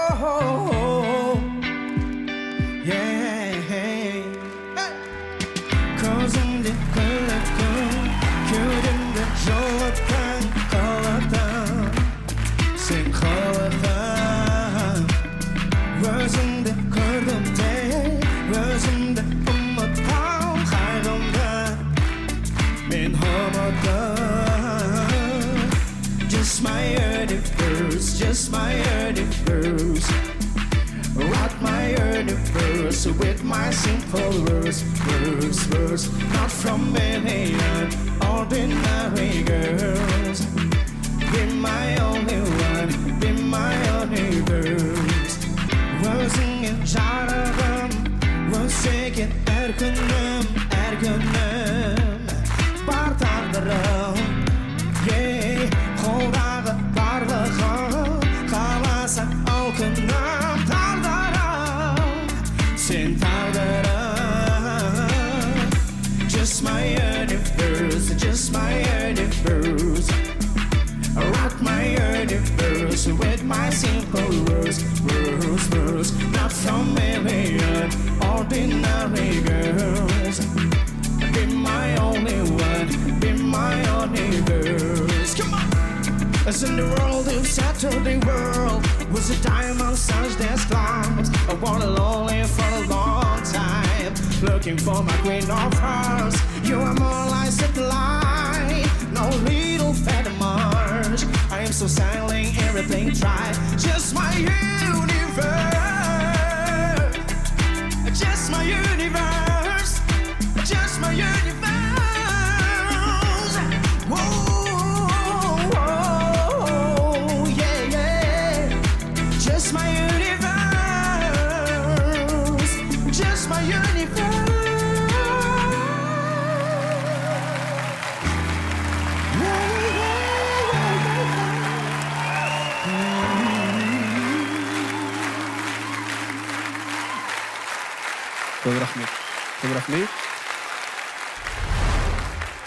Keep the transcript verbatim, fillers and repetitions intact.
oh, yeah. Ko'zimda ko'rdim, ko'rimda jo'tdan qoladim. Sen qoladim. O'zimda ko'rdim de, o'zimda unutdim qayg'umda. Men homadim. Just my universe, just my universe. Write my universe with my simple words, words, words. Not from million ordinary girls. Be my only one, be my universe. O'zingga jaradim, o'zingga erkinim, erkinim. Bar taqdirim, yeah, qo'ldagi barlig'im, qalasa olqinim, taqdirim, sen taqdirim. Just my universe, just my universe. Rock my universe with my simple words, words, words. Not from million ordinary girls. Be my only one, be my universe. Come on! As in the world of Saturday world was a diamond such that climbs. I wanted lonely for a long time, looking for my queen of hearts. You are more like satellite, no little fat march. I am so silent, everything try. Just my universe, just my universe, just my universe. Whoa, whoa, yeah, yeah. Just my universe, just my universe. Çok rahmet. Çok rahmet.